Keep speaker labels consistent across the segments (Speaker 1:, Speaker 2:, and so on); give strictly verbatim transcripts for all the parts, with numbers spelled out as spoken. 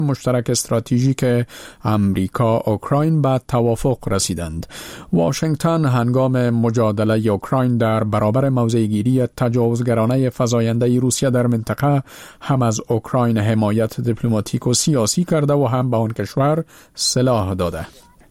Speaker 1: مشترک استراتژیک امریکا اوکراین به توافق رسیدند. واشنگتن هنگام مجادله اوکراین در برابر موضع‌گیری تجاوزگرانه فزاینده روسیه در منطقه هم از اوکراین حمایت دیپلماتیک و سیاسی کرده و هم به آن کشور سلاح داده.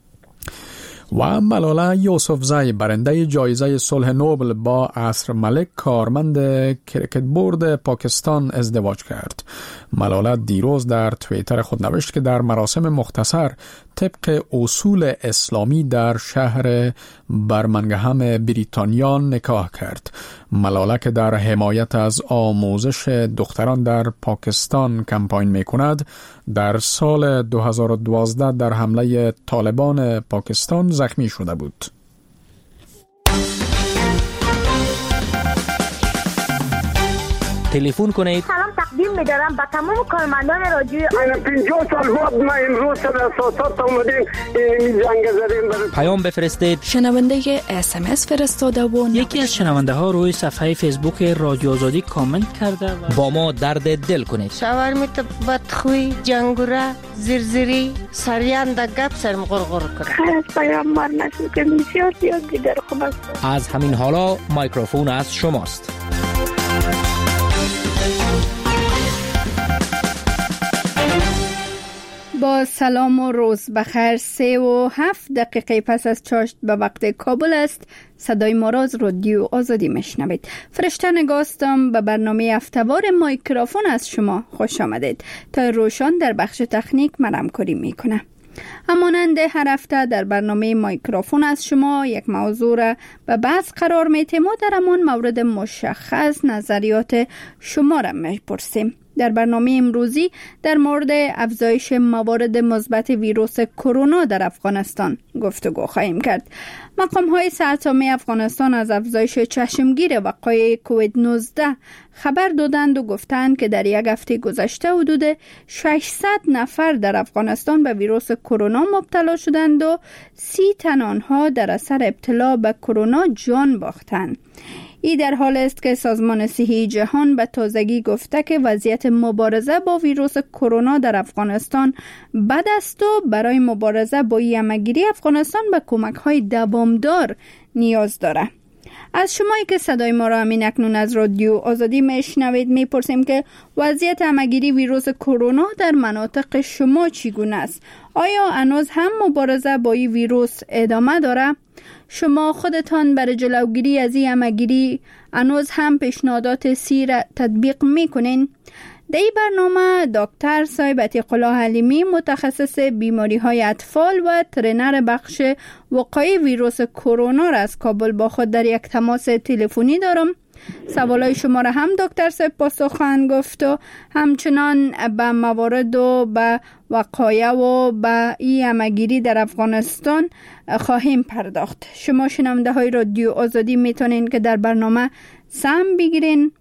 Speaker 1: و ملاله یوسفزی برنده جایزه صلح نوبل با عصر ملک کارمند کریکت بورد پاکستان ازدواج کرد. ملاله دیروز در توییتر خود نوشت که در مراسم مختصر طبق اصول اسلامی در شهر برمنگهم بریتانیا نکاح کرد. ملاله که در حمایت از آموزش دختران در پاکستان کمپاین می کند، در سال دو هزار و دوازده در حمله طالبان پاکستان زخمی شده بود.
Speaker 2: تلفن کنید.
Speaker 3: سلام تقدیم می‌دارم به تمام کارمندان رادیو.
Speaker 4: من پنجاه سال بعد ما امروز سر اساسات اومدیم این جنگ زدیم.
Speaker 2: پیام بفرستید.
Speaker 5: شنونده اس ام اس فرستاده و
Speaker 6: یکی از شنونده ها روی صفحه فیسبوک رادیو آزادی کامنت کرده و
Speaker 2: با ما درد دل کنید.
Speaker 7: شاورمیت بدخوی جنگوره زرزری سریان دا گپ سرم غرغر کنه.
Speaker 3: خیلی پیامبر نشد که بسیار زیادی در خوب است.
Speaker 2: از همین حالا میکروفون از شماست.
Speaker 8: با سلام و روز بخیر. سه و هفت دقیقه پس از چاشت به وقت کابل است. صدای ما را از رادیو آزادی میشنوید. فرشته نگاستم به برنامه هفته‌وار میکروفون از شما خوش آمدید. تا روشان در بخش تکنیک من همکاری میکنه. همانند هر هفته در برنامه میکروفون از شما یک موضوع را به بحث قرار میتیم و در همان مورد مشخص نظریات شما را میپرسیم. در برنامه امروزی در مورد افزایش موارد مثبت ویروس کرونا در افغانستان گفتگو خواهیم کرد. مقام‌های صحت عامه افغانستان از افزایش چشمگیر وقایع کووید نوزده خبر دادند و گفتند که در یک هفته گذشته حدود ششصد نفر در افغانستان به ویروس کرونا مبتلا شدند و سی تن آنها در اثر ابتلا به کرونا جان باختند. این در حال است که سازمان صحی جهان به تازگی گفته که وضعیت مبارزه با ویروس کرونا در افغانستان بد است و برای مبارزه با این همه‌گیری افغانستان به کمک‌های دوامدار نیاز داره. از شمایی که صدای ما را همین اکنون از رادیو آزادی میشنوید میپرسیم که وضعیت همه‌گیری ویروس کرونا در مناطق شما چگونه است؟ آیا هنوز هم مبارزه با این ویروس ادامه داره؟ شما خودتان برای جلوگیری از این همه‌گیری هنوز هم پیشنهادات سی را تطبیق میکنین؟ در این برنامه دکتر صاحب عتیق الله حلیمی متخصص بیماری های اطفال و ترینر بخش وقایع ویروس کرونا را از کابل با خود در یک تماس تلفنی دارم. سوالای شما را هم دکتر صاحب پاسخ خواهند گفت و همچنان به موارد و به وقایع و به این همه‌گیری در افغانستان خواهیم پرداخت. شما شنونده های رادیو آزادی میتونین که در برنامه سهم بگیرین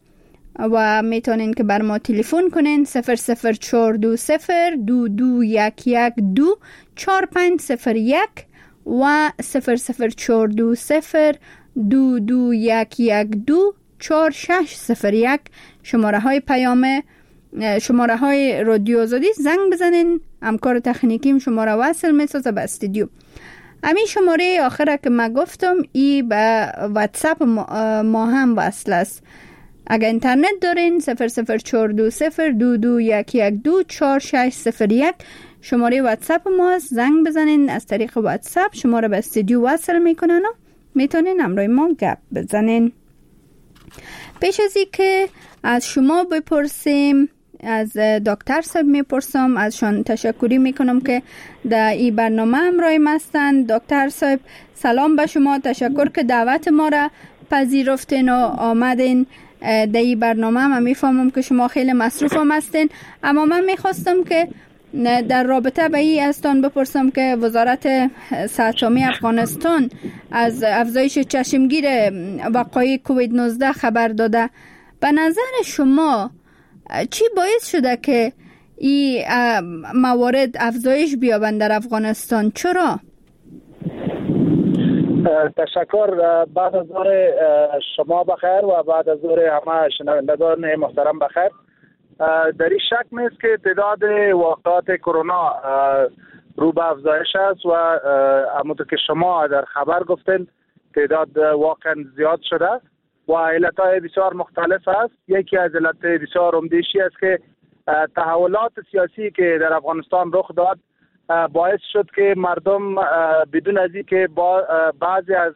Speaker 8: و میتونین که بر ما تلفن کنین صفر صفر چهار دو صفر دو دو یک یک دو چهار پنج صفر یک و صفر صفر چهار دو صفر دو دو یک یک دو چهار شش صفر یک. شماره های پیام شماره های رادیو آزادی زنگ بزنین. همکار تکنیکیم شماره وصل میسازه به استودیو. همین شماره آخره که من گفتم ای به واتساپ ما هم وصل است. اگر اینترنت دارین صفر صفر چهار دو صفر دو دو یک یک دو چهار شش صفر یک شماره واتساپ ما است. زنگ بزنین. از طریق واتساپ شما را به استودیو وصل میکنن و میتونین همراه ما گپ بزنین. پیش از این که از شما بپرسیم، از دکتر صاحب میپرسم، ازشان تشکری میکنم که در این برنامه همراه ما هستند. دکتر صاحب سلام به شما، تشکر که دعوت ما را پذیرفتین و آمدین در این برنامه. من میفهمم که شما خیلی مصروف هم هستین، اما من میخواستم که در رابطه به این استان بپرسم که وزارت صحت عامه افغانستان از افزایش چشمگیر وقایع کووید نوزده خبر داده. به نظر شما چی باعث شده که این موارد افزایش بیابند در افغانستان؟ چرا؟
Speaker 4: تشکر. بعد از ظهر شما بخیر و بعد از ظهر همه شنوندگان محترم بخیر.
Speaker 9: در این شک نیست که تعداد واقعات کرونا رو به افزایش است و همونطور که شما در خبر گفتین تعداد واقعا زیاد شده و علتهای بسیار مختلف است. یکی از علت بسیار عمده‌ای است که تحولات سیاسی که در افغانستان رخ داد باعث شد که مردم بدون از اینکه با بعضی از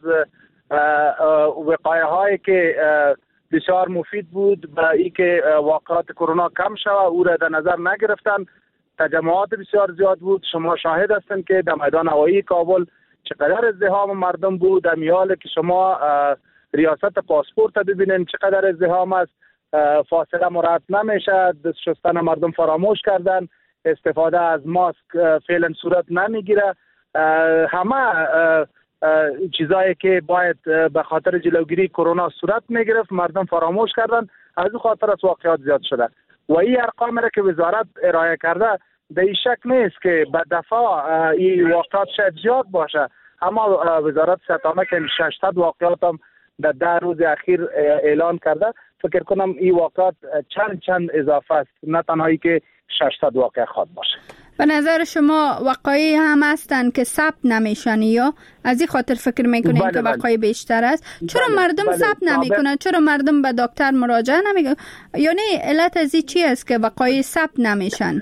Speaker 9: وقایع هایی که بسیار مفید بود به اینکه واقعات کرونا کم شود او را در نظر نگرفتن. تجمعات بسیار زیاد بود. شما شاهد هستند که در میدان هوایی کابل چقدر ازدحام مردم بود. در میال که شما ریاست پاسپورت ببینید چقدر ازدحام است. فاصله مراعات نمیشه. دست شستن مردم فراموش کردن. استفاده از ماسک فعلا صورت نمیگیره. همه چیزایی که باید به خاطر جلوگیری کرونا صورت میگرفت مردم فراموش کردن. از این خاطر از واقعات زیاد شده و این ارقام را که وزارت ارائه کرده به این شک نیست که به دفعه این واقعات شاید زیاد باشه، اما وزارت صحت که ششصد واقعات هم در ده روز اخیر اعلان کرده. فکر کنم این واقعات چند چند اضافه است، نه تنهایی که ششصد واقع خواد باشه.
Speaker 8: به نظر شما وقایعی هم هستن که ثبت نمیشن یا از این خاطر فکر میکنین بله که وقایع بیشتر است؟ چرا بله مردم بله ثبت نمیکنن؟ چرا مردم به دکتر مراجعه نمیکنن؟ یعنی علت از این چی است که وقایع ثبت نمیشن؟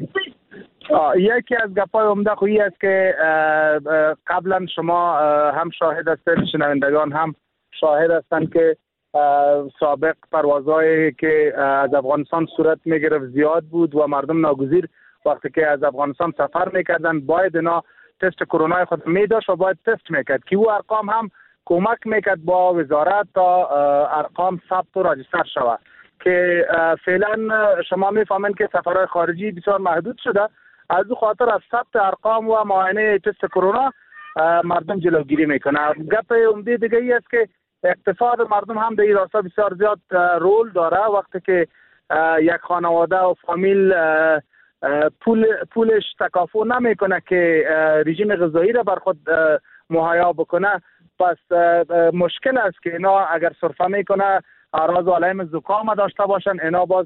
Speaker 9: یکی از گپای عمده خویی است که قبلا شما هم شاهد هستید، شنوندگان هم شاهد هستند که سابق پروازهایی که از افغانستان صورت میگرفت زیاد بود و مردم ناگزیر وقتی که از افغانستان سفر میکردن باید اینا تست کرونا خود میداشت و باید تست میکرد که او ارقام هم کمک میکرد با وزارت تا ارقام ثبت و راجستر شود که فعلا شما میفهمین که سفرهای خارجی بسیار محدود شده. از او خاطر از ثبت ارقام و معاینه تست کرونا مردم جلوگیری میکنه. گپ عمده دیگه ای است که اقتصاد مردم هم در این راستا بسیار زیاد رول داره. وقتی که یک خانواده و فامیل پول پولش تکافو نمیکنه که رژیم غذایی را بر خود مهیا بکنه، پس مشکل است که اینا اگر سرفه میکنه اعراض و علائم زکام داشته باشن اینا باز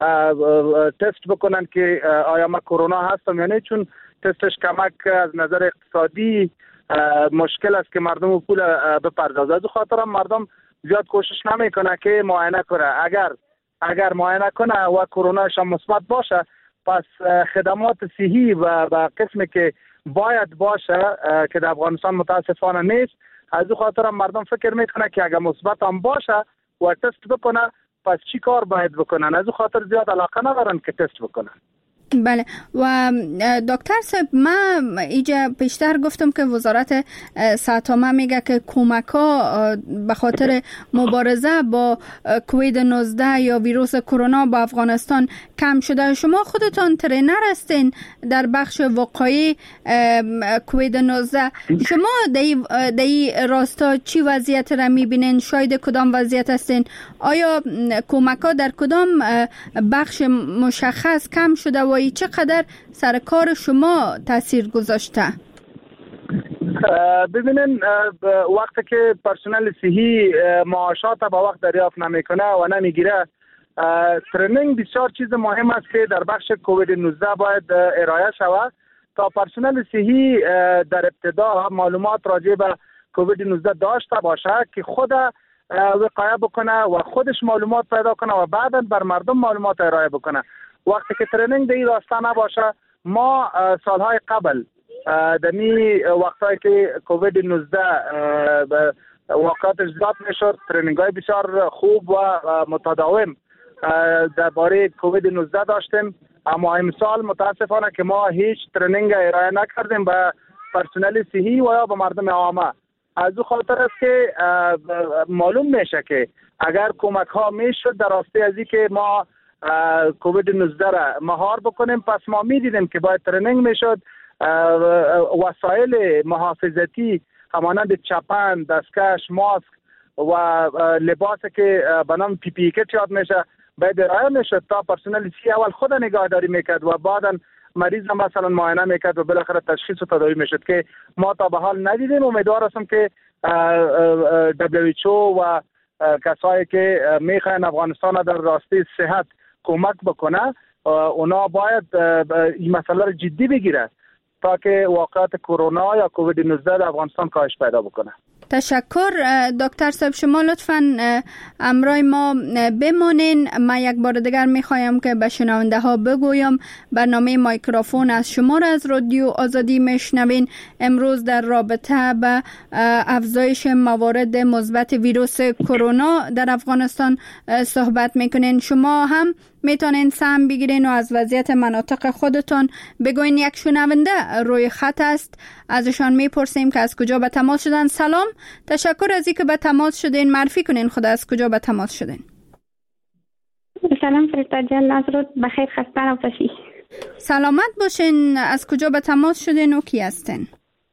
Speaker 9: تست بکنن که آیا ما کرونا هستم یا نه، چون تستش کمک از نظر اقتصادی مشکل است که مردم پول بپردازه. از خاطر مردم زیاد کوشش نمیکنه که معاینه کنه. اگر اگر معاینه کنه و کروناش مثبت باشه پس خدمات صحی و به قسمی که باید باشه که در افغانستان متاسفانه نیست، از این خاطر مردم فکر میکنه که اگر مثبت هم باشه و تست بکنه پس چی کار باید بکنن. از این خاطر زیاد علاقه ندارن که تست بکنن.
Speaker 8: بله و دکتر صاحب من اینجا پیشتر گفتم که وزارت صحت عامه میگه که کمک ها به خاطر مبارزه با کووید نوزده یا ویروس کرونا با افغانستان کم شده. شما خودتان ترینر هستین در بخش وقایع کووید نوزده. شما در این راستا چی وضعیت را میبینین؟ شاید کدام وضعیت هستین؟ آیا کمک ها در کدام بخش مشخص کم شده و چقدر سر کار شما تاثیر گذاشته؟
Speaker 9: ببینین وقتی که پرسنل صحی معاشات با وقت دریافت نمیکنه و نمیگیره، ترینینگ بسیار چیز مهم است که در بخش کووید نوزده باید ارائه شود تا پرسنل صحی در ابتدا معلومات راجع به کووید نوزده داشته باشه که خود وقایع بکنه و خودش معلومات پیدا کنه و بعدا بر مردم معلومات ارائه بکنه. وقتی که ترینینگ در این راستا نباشه، ما سالهای قبل دمی وقتی که کووید نوزده واقعاتش زیاد میشد، ترینینگ های بسیار خوب و متداوم درباره کووید نوزده داشتیم، اما امسال متاسفانه که ما هیچ ترینینگ ارائه نکردیم به پرسنل صحی و یا به مردم عامه. از او خاطر است که معلوم میشه که اگر کمک ها میشد در راسته از این که ما کووید نوزده را مهار بکنیم، پس ما میدیدیم که باید ترینینگ میشد، وسایل محافظتی همانند چپن، دستکش، ماسک و لباسی که به نام پی پی کت یاد میشه باید ارائه میشد تا پرسنل سی اول خود نگهداری میکرد و بعدا مریض هم مثلا معاینه میکرد و بالاخره تشخیص و تداوی میشد که ما تا به حال ندیدیم. امیدوار هستم که دبلیو اچ او و کسایی که میخواین افغانستان در راسته صحت کمک بکنه اونا باید این مسئله رو جدی بگیره تا که واقعیت کرونا یا کووید نوزده در افغانستان کاهش پیدا بکنه.
Speaker 8: تشکر دکتر صاحب. شما لطفاً امرای ما بمانین. من یک بار دیگر میخوایم که به شنونده ها بگویم برنامه مایکروفون از شما را از رادیو آزادی میشنوین. امروز در رابطه به افزایش موارد مثبت ویروس کرونا در افغانستان صحبت میکنین. شما هم میتونین سهم بگیرین و از وضعیت مناطق خودتون بگوین. یک شنونده روی خط است، ازشان میپرسیم که از کجا به تماس شدن. سلام، تشکر از اینکه به تماس شدین. معرفی کنین خود از کجا به تماس شدین.
Speaker 3: سلام فرشته جان، از رود بخیر، خسته نباشی.
Speaker 8: سلامت باشین. از کجا به تماس شدین و کی هستین؟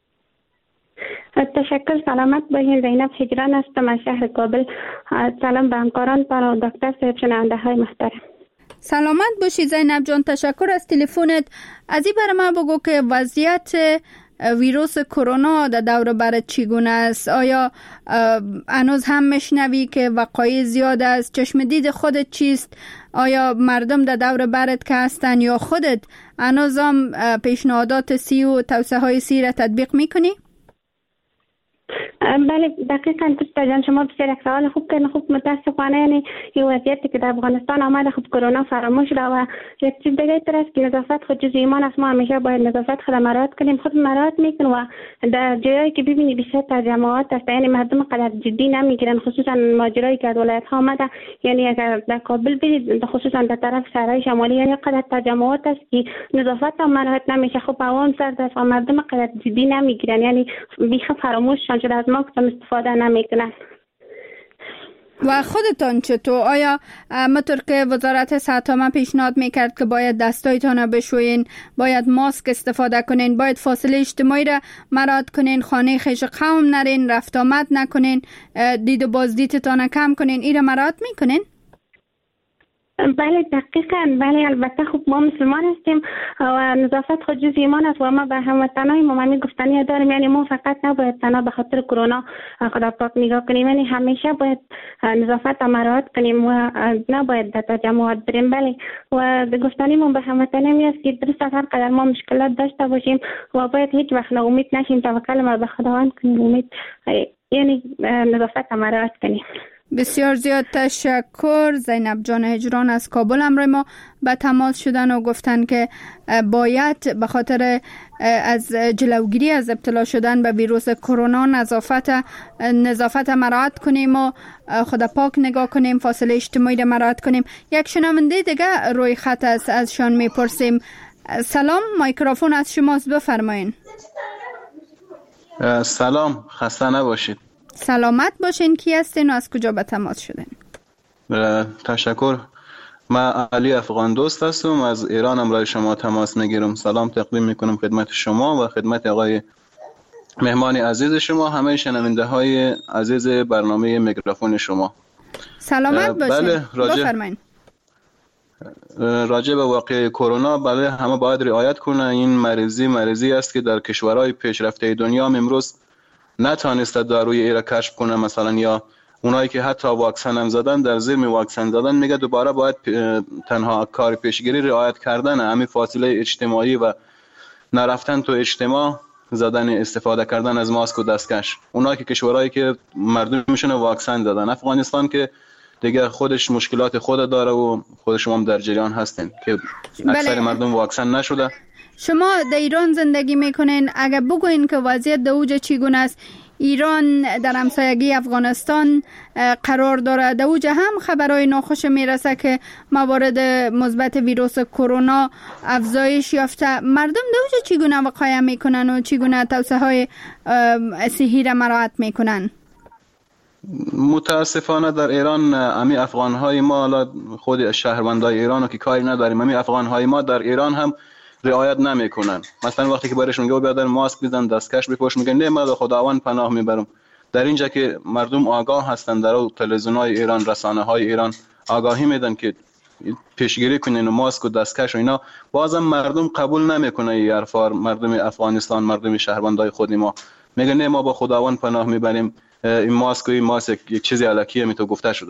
Speaker 3: تشکر، سلامت باشین. زینب هجران هستم از شهر کابل. سلام به همکاران و دکتر صاحب، شنونده های محترم.
Speaker 8: سلامت باشی زینب جان، تشکر از تلفنت. از این برای من بگو که وضعیت ویروس کرونا در دور برت چگونه است؟ آیا هنوز هم میشنوی که وقایع زیاد است؟ چشم دید خودت چیست؟ آیا مردم در دور برت که هستن یا خودت هنوز هم پیشنهادات سی و توصیه های سی را تطبیق میکنی؟
Speaker 3: بله دقیقاً دوست جان، شما بسیار یک سوال خوب کردین. خوب متاسفانه یعنی این وضعیتی که در افغانستان آمده خب کرونا فراموش شده و یک چیز دیگه تر است که نظافت خود جز ایمان است. ما همیشه باید نظافت خود مراعات کنیم. خود مراعات میکنیم و در جایی که ببینی بیشتر تجمعات است، یعنی مردم قدر جدی نمیگیرن، خصوصا ماجرایی که از ولایت ها آمده. یعنی اگر در کابل برید خصوصا در طرف شهرهای شمالی، یعنی قدر تجمعات است که نظافت هم مراعات نمیشه. خب هوا سرد است و مردم قدر جدی نمیگیرن، یعنی بیخ فراموش شده از ما که استفاده نمیکنن.
Speaker 8: و خودتان چطور؟ آیا مطور که وزارت صحت ما پیشنهاد میکرد که باید دستایتان بشوین، باید ماسک استفاده کنین، باید فاصله اجتماعی را مراعات کنین، خانه خیش قوم نرین، رفت آمد نکنین، دید و بازدیدتان کم کنین، این را مراعات میکنین؟
Speaker 3: بله دقیقاً. بله البته خب ما مسلمان هستیم و نظافت خود جز ایمان است و ما به هموطنای ما همین گفتنی داریم. یعنی ما فقط نباید تنها به خاطر کرونا خدا پاک نگاه کنیم، یعنی همیشه باید نظافت مراعات کنیم و نباید در تجمعات بریم. بله و گفتنی ما به هموطنای است که درست هر قدر ما مشکلات داشته باشیم و باید هیچ وقت ناامید نشیم، توکل ما به خداوند کنیم، امید یعنی نظافت مراعات کنیم.
Speaker 8: بسیار زیاد تشکر. زینب جان هجران از کابل امروز ما به تماس شدن و گفتن که باید به خاطر از جلوگیری از ابتلا شدن به ویروس کرونا نظافت نظافت مراعات کنیم و خدا پاک نگاه کنیم، فاصله اجتماعی را مراعات کنیم. یک شنونده دیگه روی خط است، از شان میپرسیم. سلام، مایکروفون از شماست، بفرمایین.
Speaker 10: سلام، خسته نباشید.
Speaker 8: سلامت باشین. کی هستین و از کجا به تماس شدین؟
Speaker 10: تشکر. من علی افغان دوست هستم، از ایران امروز شما تماس میگیرم. سلام تقدیم میکنم خدمت شما و خدمت آقای مهمان عزیز شما، همه شنونده های عزیز برنامه میکروفون شما.
Speaker 8: سلامت باشین.
Speaker 10: بله راجع
Speaker 8: بفرمایین.
Speaker 10: راجع به واقع کرونا بله همه باید رعایت کنن. این مریضی مریضی است که در کشورهای پیشرفته دنیا امروز نتانسته داروی ایرا کشف کنه، مثلا یا اونایی که حتی واکسن هم زدن در زیر می واکسن زدن میگه دوباره باید تنها کار پیشگیری رعایت کردن، همین فاصله اجتماعی و نرفتن تو اجتماع، زدن استفاده کردن از ماسک و دستکش. اونایی که کشورهایی که مردمشون واکسن زدن، افغانستان که دیگه خودش مشکلات خود داره و خود شما هم در جریان هستین که اکثر بله. مردم واکسن نشده.
Speaker 8: شما در ایران زندگی میکنین، اگر بگوین که وضعیت در اوج چگونه است؟ ایران در همسایگی افغانستان قرار داره، در اوج هم خبرهای ناخوش میرسه که موارد مثبت ویروس کرونا افزایش یافته. مردم در اوج چگونه وقایع میکنن و چگونه توصیه های صحی را مراعات میکنن؟
Speaker 10: متاسفانه در ایران امی افغانهای ما، خود شهروندای ایران که کاری نداریم، امی افغانهای ما در ایران هم رعایت نمیکنن. مثلا وقتی که برایشون میگه بیادر ماسک بزن، دستکش بپوش، میگن نه من به خداوند پناه میبرم. در اینجا که مردم آگاه هستن، در تلویزیون‌های ایران، رسانه‌های ایران آگاهی میدن که پیشگیری کنین و ماسک و دستکش و اینا، بازم مردم قبول نمیکنه. این حرفا مردم افغانستان، مردم شهروندای خود ما میگن نه ما به خداوند پناه میبریم، این ماسک و این ماسک یک چیزی الکیه می تو گفته شده.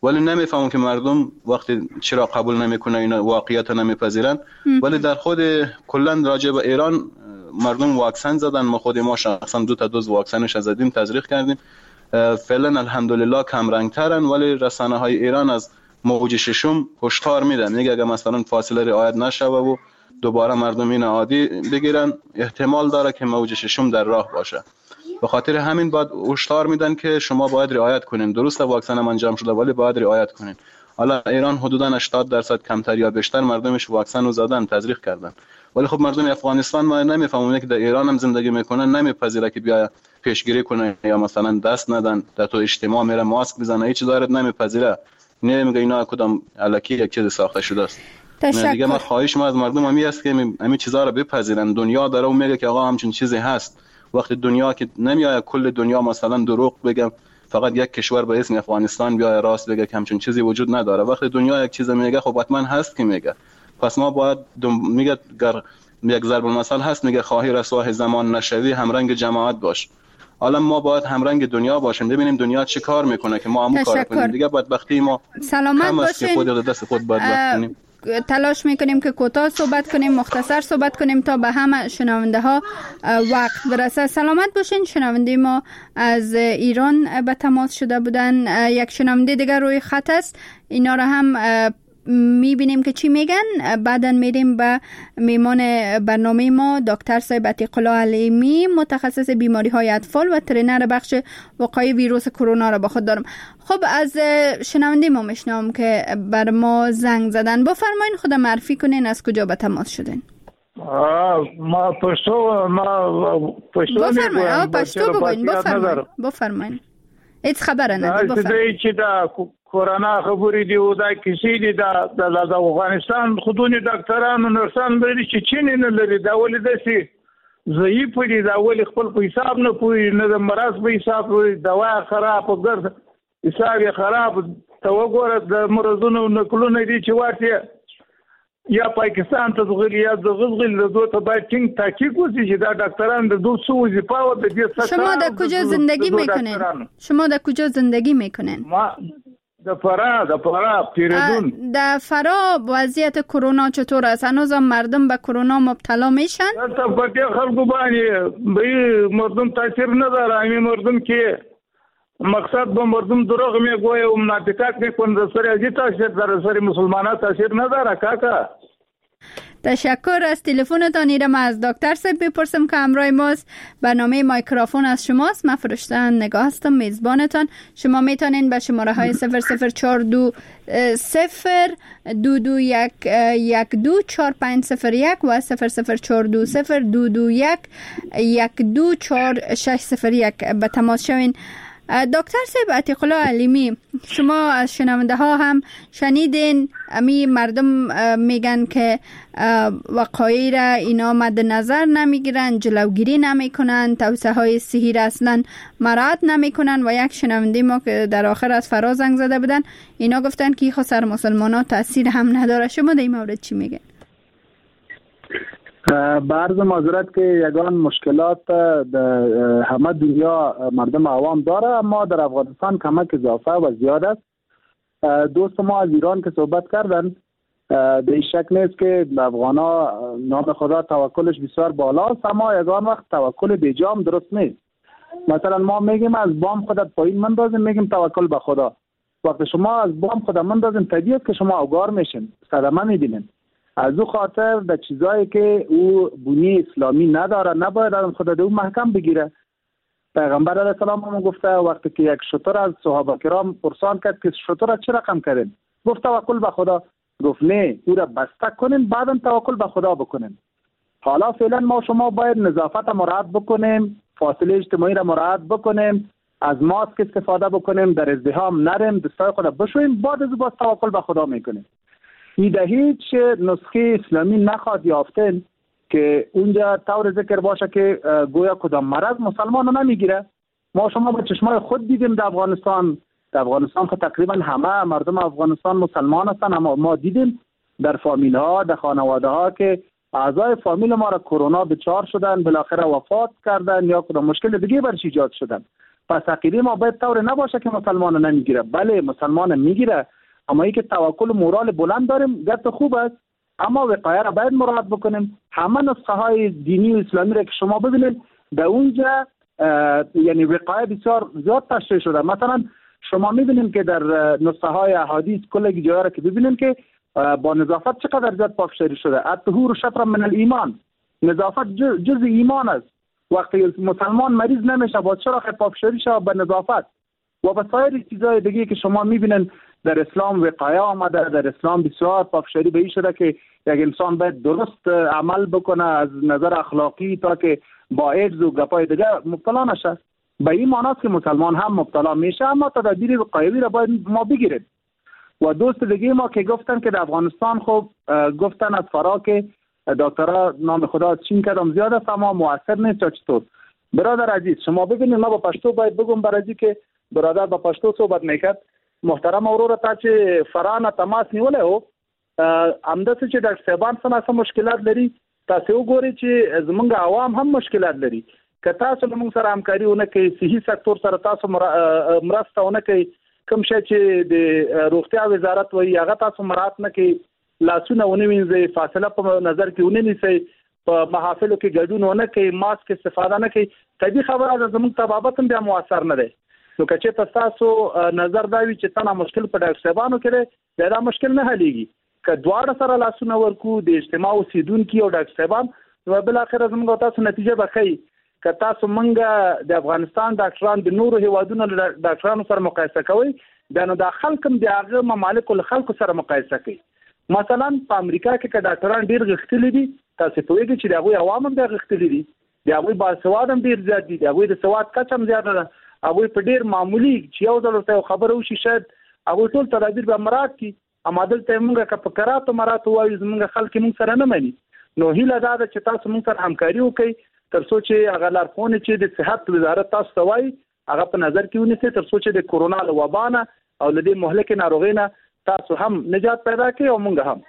Speaker 10: ولی نمیفهمم که مردم وقتی چرا قبول نمیکنن این واقعیت نمیپذیرن. ولی در خود کلا راجع به ایران مردم واکسن زدن، ما خود ما شخصا دو تا دوز واکسنش زدیم، تزریق کردیم. فعلا الحمدلله کم رنگ ترن، ولی رسانه های ایران از موج ششم هشدار میدن، میگه اگه مثلا فاصله رعایت نشه و دوباره مردم این عادی بگیرن احتمال داره که موج ششم در راه باشه. به خاطر همین باید هشدار میدن که شما باید رعایت کنین. درسته واکسن هم انجام شده ولی باید رعایت کنین. حالا ایران حدوداً هشتاد درصد کمتر یا بیشتر مردمش واکسن رو زدن، تزریق کردن، ولی خب مردم افغانستان ما نمیفهمونه که در ایران هم زندگی میکنن، نمیپذیره که بیا پیشگیری کنه یا مثلا دست ندن، در تو اجتماع میره ماسک بزنه، هیچ دارد نمیپذیره، نمیگه اینا کدام الکی یک چیز ساخته شده است. دیگه ما خواهش ما از مردم همی است که همین چیزا رو بپذیرن. دنیا داره و میگه که آقا همچین چیزی هست. وقتی دنیا که نمیاد کل دنیا مثلا دروغ بگم، فقط یک کشور به اسم افغانستان بیا راست بگه که همچین چیزی وجود نداره. وقتی دنیا یک چیز میگه خب حتما هست که میگه. پس ما باید میگه گر یک ضرب المثل هست میگه خواهی رسوای زمان نشوی همرنگ جماعت باش. حالا ما باید همرنگ دنیا باشیم، ببینیم دنیا چه کار میکنه که ما هم کار کنیم. دیگه بدبختی ما
Speaker 8: سلامت باشین.
Speaker 10: خود دست خود بدبخت کنیم.
Speaker 8: تلاش میکنیم که کوتاه صحبت کنیم، مختصر صحبت کنیم تا به همه شنونده ها وقت برسه. سلامت باشین. شنونده ما از ایران به تماس شده بودن. یک شنونده دیگر روی خط است، اینا را هم میبینیم که چی میگن. بعدن میریم به میمان برنامه ما دکتر صاحب عتیق الله علیمی، متخصص بیماری های اطفال و ترینر بخش وقایع ویروس کرونا را با خود دارم. خب از شنونده ما میشنوم که بر ما زنگ زدن. بفرمایین خود معرفی کنین، از کجا به تماس شدین؟
Speaker 9: ما پشتو ما پشتو
Speaker 8: بفرمایین. پشتو بگوین. بفرمایین. بفرمایین. هیچ خبر ندید.
Speaker 9: بفرمایین. چې دا کورونا خبرې دی او دا کیسې دي د د افغانستان خودونی ډاکټرانو نرسان لري چې چین نه لري، دا ولې داسې ضعیف دي، دا ولې خپل په حساب نه پوي، نه د مرض په حساب پوي، دوا خراب او ګرځ حساب یې خراب. ته وګوره د مرزونو نقلونه دي چې واټي یا پاکستان ته غوړي یا د غزغل د دوه ته باید ټینګ تحقیق وشي چې دا ډاکټران د دوه سو وظیفه او د دې څخه.
Speaker 8: شما در کجا زندگی میکنین؟ شما در کجا زندگی میکنین؟
Speaker 9: ما در فرا در فرا پیردون.
Speaker 8: در فرا وضعیت کرونا چطور است؟ هنوز مردم به کرونا مبتلا میشن؟
Speaker 9: تا پټه خلکو باندې به مردم تاثیر نه داره. همین مردم که مقصد به مردم دروغ میگویه و منافقت میکنه، سر ازی تاثیر داره، سر مسلمانان تاثیر نداره. کاکا
Speaker 8: تشکر از تلفنتان. ایرم از دکتر صاحب بپرسم که همراه ماست. برنامه مایکروفون از شماست. من فرشتن نگاه هستم، میزبانتان. شما میتونین به شماره های صفر صفر چهار دو صفر دو دو یک یک دو چهار پنج صفر یک و صفر صفر چهار دو صفر دو دو یک یک دو چهار شش صفر یک به تماس شوین. دکتر صاحب عتیق الله علیمی، شما از شنونده ها هم شنیدین امی مردم میگن که وقایع را اینا مد نظر نمیگیرن، جلوگیری نمیکنن، توصیه های صحی را اصلا مراعات نمیکنن. و یک شنونده ما که در آخر از فرا زنگ زده بودن، اینا گفتن که خود سر مسلمان ها تاثیر هم نداره. شما در این مورد چی میگن؟
Speaker 9: بعض معذرت که یگان مشکلات در همه دنیا مردم عوام داره، اما در افغانستان کمک اضافه و زیاد است. دوست ما از ایران که صحبت کردن، به این شک نیست که افغانا نام خدا توکلش بسیار بالاست، اما یگان وقت توکل بیجام درست نیست. مثلا ما میگیم از بام خودت پایین مندازیم، میگیم توکل به خدا. وقتی شما از بام خودت مندازیم طبیعت که شما اوگار میشین، صدمه میبینین. از او خاطر در چیزایی که او بنی اسلامی نداره نباید آدم خود او محکم بگیره. پیغمبر علیه السلام هم گفته وقتی که یک شتر از صحابه کرام پرسان کرد که شتر را چه رقم کردین؟ گفت توکل به خدا. گفت نه، او را بسته کنین بعدم توکل به خدا بکنین. حالا فعلا ما شما باید نظافت مراعات بکنیم، فاصله اجتماعی را مراعات بکنیم، از ماسک استفاده بکنیم، در ازدحام نریم، دستای خود بشویم، بعد از باز توکل به خدا میکنیم. ایده هیچ نسخه اسلامی نخواد یافتن که اونجا طور ذکر باشه که گویا کدام مرض مسلمان رو نمیگیره. ما شما با چشمای خود دیدیم در افغانستان. در افغانستان که تقریبا همه مردم افغانستان مسلمان هستن، اما ما دیدیم در فامیل ها، در خانواده ها که اعضای فامیل ما را کرونا دچار شدن، بالاخره وفات کردن یا کدام مشکل دیگه برش ایجاد شدن. پس عقیده ما باید طور نباشه که مسلمان نمیگیره. بله مسلمان میگیره، اما ای که توکل و مورال بلند داریم گپ خوب است، اما وقایه را باید مراعات بکنیم. همه نسخه های دینی و اسلامی را که شما ببینید در اونجا یعنی وقایه بسیار زیاد تشریح شده. مثلا شما میبینید که در نسخه های احادیث کلی جایی را که ببینید که با نظافت چقدر زیاد پافشاری شده. الطهور شطر من الایمان، نظافت جز ایمان است. وقتی مسلمان مریض نمیشه با چرا پافشاری شه به نظافت و به سایر چیزهای دیگه که شما میبینید در اسلام وقایه آمده. در اسلام بسیار پافشاری به این شده که یک انسان باید درست عمل بکنه از نظر اخلاقی تا که با ایدز و گپای دیگه مبتلا نشه. به این معنی که مسلمان هم مبتلا میشه، اما تدابیر وقایوی را باید ما بگیریم. و دوست دیگه ما که گفتن که در افغانستان خب گفتن از فرا که دکترها نام خدا چین کردم زیاد است اما مؤثر نیست. چطور برادر عزیز شما ببینید، ما با پشتو باید بگم برای که برادر با پشتو صحبت میکرد. محترم اورور تا چې فرانه تماس نیولې او همداسې چې ډاکټر صاحبان سم مشکلات لري، تاسو وګورئ چې زمونږ عوام هم مشکلات لري. که تاسو موږ سره همکاري ونه کوي، صحي سکتور سره تاسو مرسته ونه کوي، کوم شی چې د روغتیا وزارت وایي هغه تاسو مراعات نه کوي، لاسونه ونه وینځئ، فاصله په نظر کې ونه نیسئ، په محافلو کې ګډون ونه کوي، ماسک استفاده نه کوي، طبیعي خبره ده زموږ طبابت هم بیا مؤثر نه دی. نو که چې تاسو نظر دا وي چې څنګه مشکل په ډاکټر صاحبانو کې دی، دا مشکل نه حلېږي. که دواړه سره لاسونه ورکو د اجتماع اوسېدونکي او ډاکټر صاحبان، نو بالاخره زموږ تاسو نتیجه به ښیي. که تاسو موږ د افغانستان ډاکټران د نورو هیوادونو ډاکټرانو سره مقایسه کوئ، بیا نو دا خلک هم د هغه ممالکو له خلکو سره مقایسه کوي. مثلا په امریکا کې که ډاکټران ډېر غښتلي دي، تاسو پوهېږئ چې د هغوی عوام هم ډېر غښتلي دي، د هغوی باسواد هم ډېر زیات دي، د هغوی د سواد کچه هم زیاته ده. هغوی په ډېر معمولي چې یو ځل ورته خبره وشي شاید هغوی ټول تدابیر به مراعات کړي، اما دلته موږ که په کراتو مراتو وایو زموږ خلک موږ سره نه مني. نو هیله دا ده چې تاسو موږ سره همکاري وکړئ تر څو چې هغه لارښوونې چې د صحت وزارت تاسو ته وایي هغه په نظر کې ونیسئ، تر څو چې د کرونا له وبا نه او له دې مهلکې ناروغۍ نه تاسو هم نجات پیدا کړئ او موږ هم.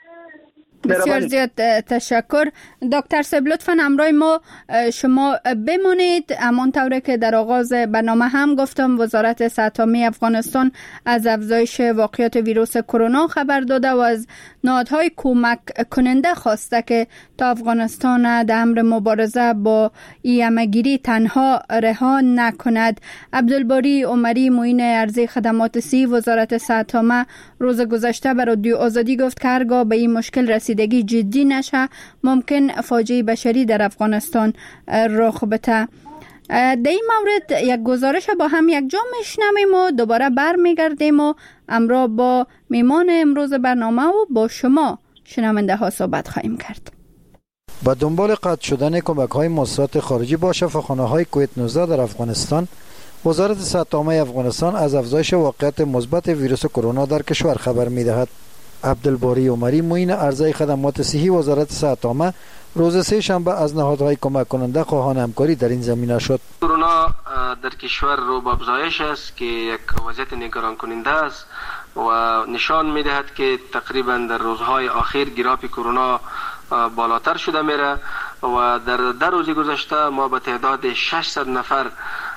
Speaker 8: بسیار زیاد تشکر. دکتر صاحب لطفاً همراه ما شما بمانید. همان طوری که در آغاز برنامه هم گفتم وزارت صحت عامه افغانستان از افزایش واقعیت ویروس کرونا خبر داده و از نهادهای کمک کننده خواسته که تا افغانستان در امر مبارزه با ایمگیری تنها رها نکند. عبدالباری عمری معین ارضی خدمات صحی وزارت صحت عامه روز گذشته بر رادیو آزادی گفت که هرگاه به این مشکل رسیدگی جدی نشه ممکن فاجعه بشری در افغانستان رخ بده. در این مورد یک گزارش با هم یک جا میشنویم و دوباره برمیگردیم و همراه با میمان امروز برنامه و با شما شنونده ها صحبت خواهیم کرد.
Speaker 11: با دنبال قطع شدن کمک های موسسات خارجی با شفاخانه های کووید نوزده در افغانستان، وزارت صحت عامه افغانستان از افزایش واقعیت مثبت ویروس کرونا در کشور خبر می‌دهد. عبدالباری عمری معین ارزی خدمات صحی وزارت صحت عامه روز سه شنبه از نهادهای کمک کننده خواهان همکاری در این زمینه شد.
Speaker 12: کرونا در کشور رو به افزایش است که یک وضعیت نگران کننده است و نشان می‌دهد که تقریبا در روزهای اخیر گراف کرونا بالاتر شده میره و در در روز گذشته ما به تعداد ششصد نفر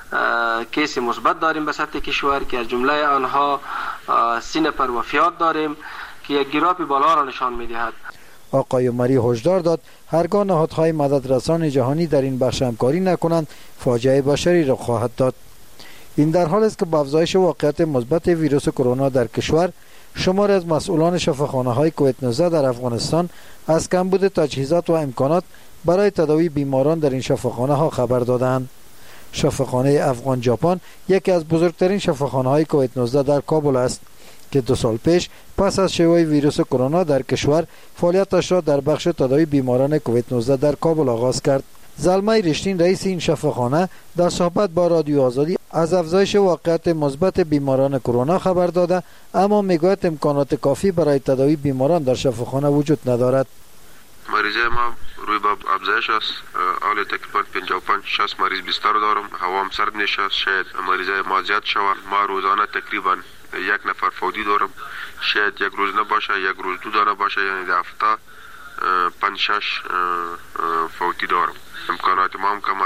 Speaker 12: کیس مثبت داریم به سطح کشور که از جمله آنها سی نفر وفیات داریم که یک گراف بالا را نشان می‌دهد.
Speaker 11: آقای عمری هشدار داد هرگاه نهادهای مددرسان جهانی در این بخش همکاری نکنند فاجعه بشری را خواهد داد. این در حال است که با افزایش واقعیت مثبت ویروس کرونا در کشور شماری از مسئولان شفاخانه‌های کووید نوزده در افغانستان از کمبود تجهیزات و امکانات برای تداوی بیماران در این شفاخانه‌ها خبر دادند. شفاخانه افغان ژاپن یکی از بزرگترین شفاخانه‌های کووید نوزده در کابل است که دو سال پیش پس از شیوع ویروس کرونا در کشور فعالیتش را در بخش تداوی بیماران کووید نوزده در کابل آغاز کرد. زلمه رشتین رئیس این شفاخانه در صحبت با رادیو آزادی از افزایش واقعیت مثبت بیماران کرونا خبر داده، اما میگوید امکانات کافی برای تداوی بیماران در شفاخانه وجود ندارد.
Speaker 13: مریضه ما روی باب افزایش است. حال تقریبا پنجاه و پنج شصت مریض بستر دارم. هوام سرد نشست. شاید مریضه ما زیاد شوند. ما روزانه تقریبا یک نفر فوتی دارم. شاید یک روز نباشه، یک روز دو دانه باشه، یعنی در هفته پنج شش فوتی دارم. امکانات ما هم کم است.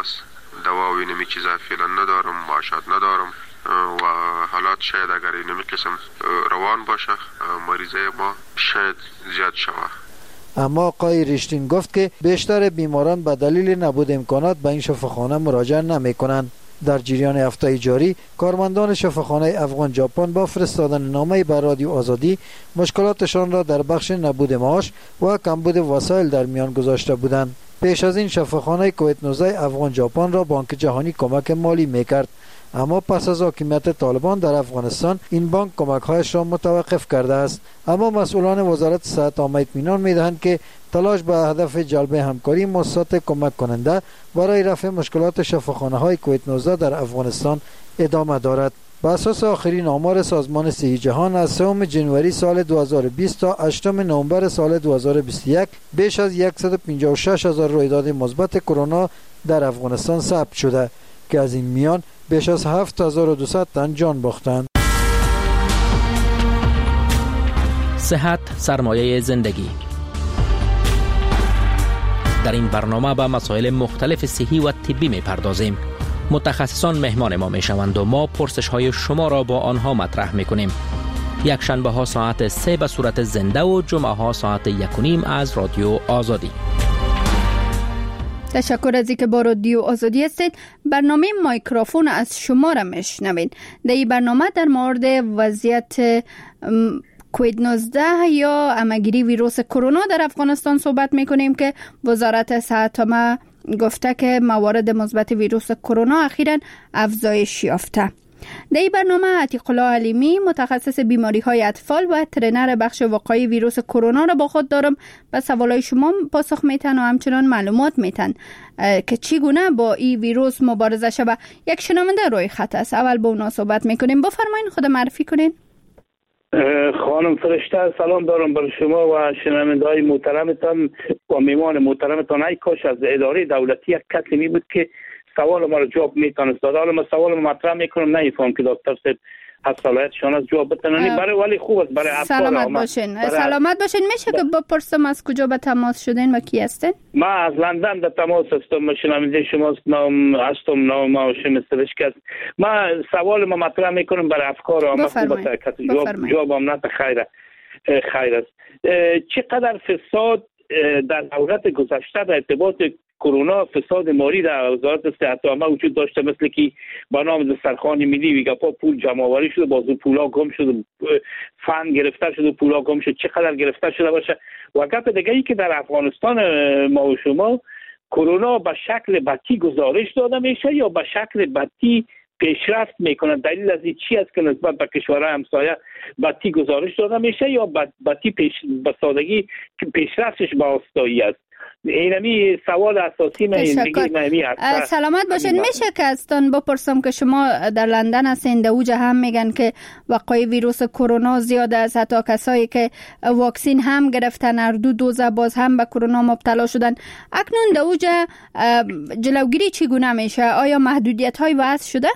Speaker 13: دوا و اینمی چیزا فعلا ندارم، معاشات ندارم و حالات شاید اگر اینمی قسم روان باشه مریضه ما شاید زیاد شوه.
Speaker 11: اما آقای ریشتین گفت که بیشتر بیماران به دلیل نبود امکانات به این شفاخانه مراجعه نمی کنند. در جریان هفته جاری کارمندان شفاخانه افغان ژاپن با فرستادن نامه به رادیو آزادی مشکلاتشان را در بخش نبود معاش و کمبود وسایل در میان گذاشته بودند. پیش از این شفاخانه کووید نوزده افغان ژاپن را بانک جهانی کمک مالی میکرد، اما پس از حاکمیت طالبان در افغانستان این بانک کمک‌هایش را متوقف کرده است. اما مسئولان وزارت صحت عامه اطمینان می‌دهند که تلاش به هدف جلب همکاری مؤسسات کمک کننده برای رفع مشکلات شفاخانه‌های کووید نوزده در افغانستان ادامه دارد. بر اساس آخرین آمار سازمان صحت جهان از سوم جنوری سال دو هزار و بیست تا هشتم نوامبر سال دو هزار و بیست و یک بیش از صد و پنجاه و شش هزار رویداد مثبت کرونا در افغانستان ثبت شده که از این میان بیش از هفت هزار و دویست تن جان باختند.
Speaker 2: صحت سرمایه زندگی. در این برنامه به مسائل مختلف صحی و طبی می‌پردازیم. متخصصان مهمان ما میشوند و ما پرسش های شما را با آنها مطرح میکنیم. یک شنبه ها ساعت سه به صورت زنده و جمعه ها ساعت یک و نیم از رادیو آزادی.
Speaker 8: تشکر از اینکه با رادیو آزادی هستید. برنامه مایکروفون از شما را میشنوید. در این برنامه در مورد وضعیت کووید نوزده یا همه‌گیری ویروس کرونا در افغانستان صحبت میکنیم که وزارت صحت عامه گفته که موارد مثبت ویروس کرونا اخیراً افزایش یافته. در این برنامه عتیق الله علیمی متخصص بیماری های اطفال و ترینر بخش وقایع ویروس کرونا را با خود دارم. به سوالای شما پاسخ میتن و همچنان معلومات میتن که چگونه با این ویروس مبارزه شود. یک شنونده روی خط است. اول با اونا صحبت میکنیم. بفرمایید خود معرفی کنین.
Speaker 9: خانم فرشته سلام دارم بر شما و شنونده‌های محترمتان و میمان محترمتان. ای کاش از اداره دولتی یک کسی می بود که سوال ما رو جواب میتونست داد. حالا ما سوال ما مطرح میکنم نمیفهم که دکتر صاحب از صلاحیتشان از جواب بتونن برای ولی خوب است برای افکار
Speaker 8: سلامت باشین. برای سلامت باشین. میشه که بپرسم از کجا به تماس شدین و کی هستین؟
Speaker 9: ما از لندن در تماس هستم. شنونده شماست. نام هستم نام ما شم سرشک است. ما سوال ما مطرح میکنم برای افکار ما خوب است کسی جواب جوابم نه خیر خیر است. چقدر فساد در دولت گذشته در ارتباط کرونا فساد مالی در وزارت صحت عامه وجود داشته، مثل که با نام دسترخوان ملی ویگاپا پول جمع آوری شده، بازو پولا گم شده، فن گرفته شده، پولا گم شده، چقدر گرفته شده باشه. و گپ دیگه ای که در افغانستان ما و شما کرونا به شکل بدی گزارش داده میشه یا به شکل بدی پیشرفت میکنه. دلیل از این چی است که نسبت به کشورهای همسایه بدی گزارش داده میشه یا بدی پیش به سادگی پیشرفتش به آستایی است؟ اینمی سوال اساسی من اینمی هست.
Speaker 8: سلامت باشین. میشه که ازتان بپرسم که شما در لندن هستین، در اوج هم میگن که وقایع ویروس کرونا زیاد است، حتی کسایی که واکسین هم گرفتن هر دو دوزه باز هم به کرونا مبتلا شدن. اکنون در اوج جلوگیری چگونه میشه؟ آیا محدودیت های وضع شده؟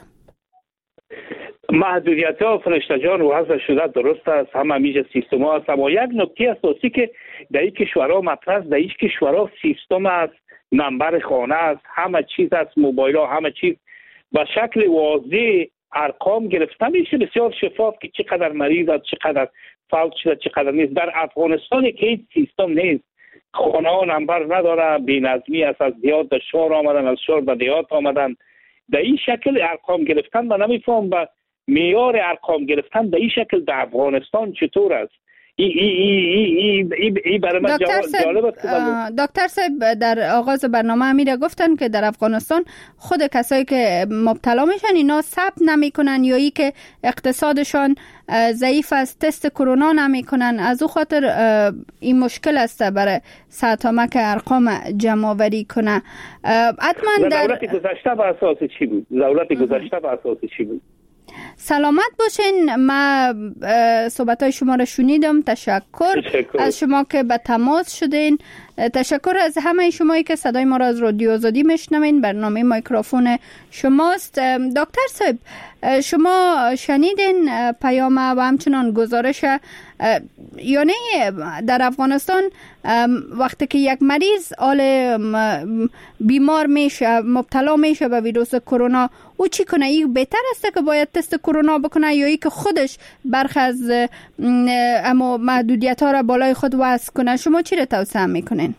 Speaker 9: محدودیت ها فرشته جان وضع شده درست است، هم همیشه سیستم ها است. اما یک نکته اساسی که در این کشورها مطرح است، در این کشورها سیستم است، نمبر خانه است، همه چیز است، موبایل ها همه چیز به شکل واضح ارقام گرفته میشه، بسیار شفاف که چقدر مریض است، چقدر فوت شده، چقدر نیست. در افغانستان که هیچ سیستم نیست، خانه ها نمبر نداره، بی‌نظمی است، از دیهات در شهر آمدن، از شهر به دیهات آمدن. در این شکل ارقام گرفتن من نمیفهم به معیار ارقام گرفتن به این شکل در افغانستان چطور است؟ ای ای ای ای ای برای من جالب است.
Speaker 8: دکتر صاحب در آغاز برنامه امیره گفتن که در افغانستان خود کسایی که مبتلا میشن اینا ثبت نمیکنن یا ای که اقتصادشان ضعیف است تست کرونا نمیکنن. از او خاطر این مشکل است برای صحت عامه که ارقام جمع آوری کنه. حتما در
Speaker 9: دولت گذشته به اساس چی بود؟ دولت گذشته به اساس چی بود؟
Speaker 8: سلامت باشین. ما صحبت‌های شما را شنیدم. تشکر. تشکر از شما که به تماس شدین. تشکر از همه شمایی که صدای ما را از رادیو آزادی میشنوین. برنامه مایکروفون شماست. دکتر صاحب شما شنیدین پیام و همچنان گزارش یعنی در افغانستان وقتی که یک مریض حال بیمار میشه، مبتلا میشه به ویروس کرونا، او چی کنه؟ این بهتر است که باید تست کرونا بکنه یا ای که خودش برخی از اما محدودیت ها را بالای خود وضع کنه؟ شما چی را توصیه میکنین؟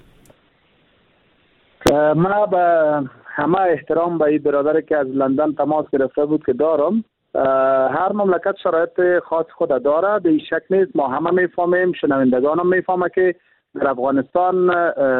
Speaker 9: من به همه احترام به این برادر که از لندن تماس گرفته بود که دارم. هر مملکت شرایط خاص خود داره، به این شک نیست. ما همه میفهمیم، شنوندگان هم میفهمه که در افغانستان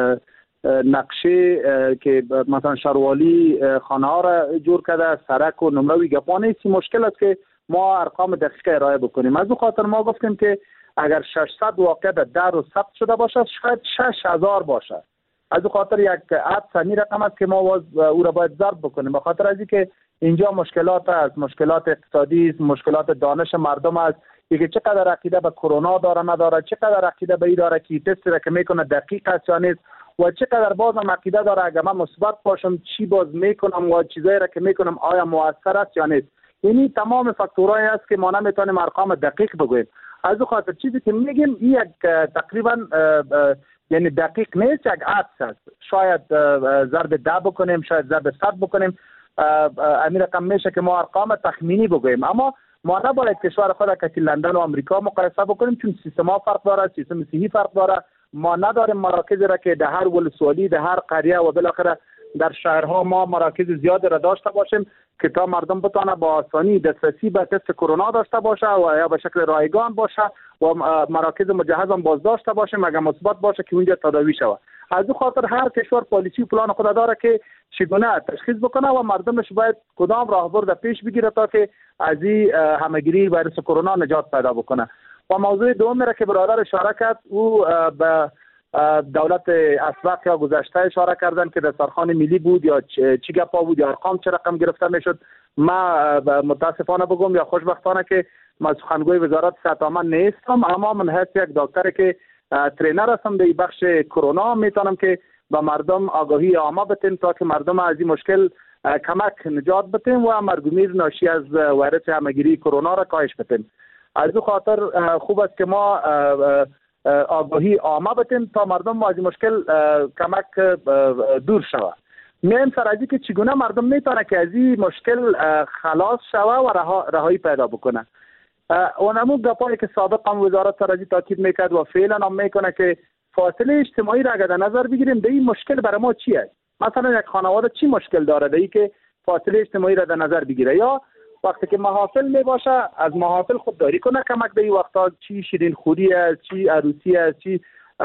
Speaker 9: نقشه که مثلا شاروالی خانه ها را جور کرده، سرک و نمره گپا نیست. مشکل است که ما ارقام دقیق ارائه بکنیم. از اون خاطر ما گفتیم که اگر ششصد واقع در در و ثبت شده باشه، شاید شش هزار باشه. از اون خاطر یک عدد سنی رقم است که ما او را باید ضرب بکنیم، به خاطر از اینکه اینجا مشکلات است، مشکلات اقتصادی است، مشکلات دانش مردم است، دیگه چقدر عقیده به کرونا داره نداره، چقدر عقیده به این داره که تست را که میکنه دقیق است یا نیست، و چقدر بازم عقیده داره اگر من مثبت باشم چی باز میکنم و چیزایی را که میکنم آیا مؤثر است یا نیست. یعنی تمام فاکتورایی است که ما نمیتونیم ارقام دقیق بگوییم. از اون خاطر چیزی که میگیم این یک تقریبا یعنی دقیق نیست، یک عدس است. شاید ضرب ده بکنیم، شاید ضرب صد بکنیم، این رقم میشه که ما ارقام تخمینی بگوییم. اما ما نباید کشور خود که لندن و امریکا مقایسه بکنیم، چون سیستم ها فرق داره، سیستم صحی فرق داره. ما نداریم مراکز را که در هر ولسوالی، در هر قریه و بالاخره در شهرها ما مراکز زیاد را داشته باشیم که تا مردم بتونه با آسانی دسترسی به تست کرونا داشته باشه و یا به شکل رایگان باشه و مراکز مجهز هم باز داشته باشیم اگر مثبت باشه که اونجا تداوی شود. از اون خاطر هر کشور پالیسی و پلان خود داره که چگونه تشخیص بکنه و مردمش باید کدام راهبرد پیش بگیره تا که از این همگیری ویروس کرونا نجات پیدا بکنه. و موضوع دوم را که برادر اشاره کرد، او به دولت اسبق یا گذشته اشاره کردن که دسترخوان ملی بود یا چی گپا بود یا ارقام چه رقم گرفته میشد. ما متاسفانه بگم یا خوشبختانه که ما سخنگوی وزارت صحت عامه نیستم، اما من حیث یک دکتر که ترینر هستم در بخش کرونا میتونم که به مردم آگاهی عامه بدیم تا که مردم از این مشکل کمک نجات بدیم و مرگومیر ناشی از ویروس همگیری کرونا را کاهش بدیم. از او خاطر خوب است که ما آگاهی عامه بدیم تا مردم از این مشکل کمک دور شود. میم سر از که چگونه مردم میتونه که از این مشکل خلاص شود و رهایی پیدا بکنه. اونمو گپایی که سابق هم وزارت سر از تاکید میکرد و فعلا هم میکنه که فاصله اجتماعی را اگر در نظر بگیریم در این مشکل برای ما چیه؟ مثلا یک خانواده چی مشکل داره در این که فاصله اجتماعی را در نظر بگیره؟ یا وقتی که محافل می باشه از محافل خودداری کنه، کمک به این وقتا چی شیرین خوری است، چی عروسی است، چی